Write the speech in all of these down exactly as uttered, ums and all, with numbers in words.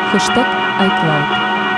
Хэштег iCloud.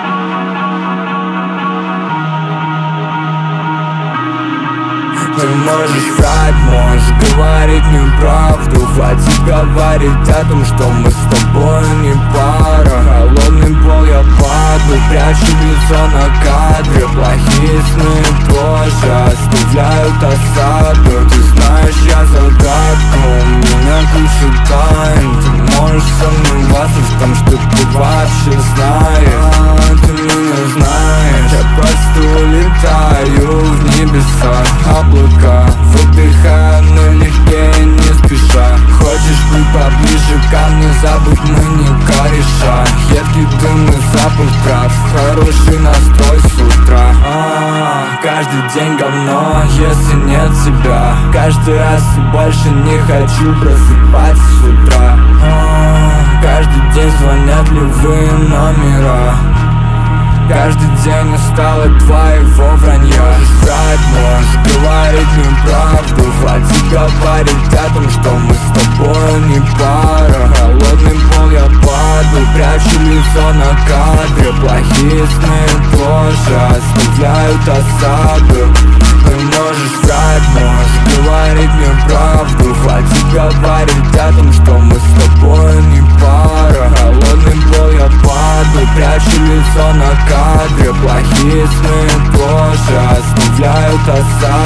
Ты можешь врать, можешь говорить неправду. Хватит говорить о том, что мы с тобой не пара. Холодный пол я падаю, прячу лицо на кадре. Плохие сны тоже оставляют осаду. Ты знаешь, я загадка, у меня куча тайн. Ты можешь сомневаться в том, что ты вообще знаешь. А, ты меня знаешь, я просто улетаю в небеса. Облака, выдыхаю налегке, не спеша. Хочешь быть поближе ко мне, забудь, мы не кореша. Едкий дым и запах трав, хороший настрой с утра. а, Каждый день говно, если нет тебя. Каждый раз и больше не хочу просыпаться с утра. а, Каждый день звонят любые номера. Каждый день устал от твоего вранья. Можешь врать, можешь говорить неправду. Хватит говорить о том, что мы с тобой не пара. Холодный пол я падаю, прячу лицо на кадре. Плохие сны тоже оставляют осаду. Ты можешь врать, можешь говорить неправду. Хватит говорить о том, что мы с тобой не пара. Холодный пол я падаю, прячу лицо на кадре. Плохие сны тоже оставляют осаду.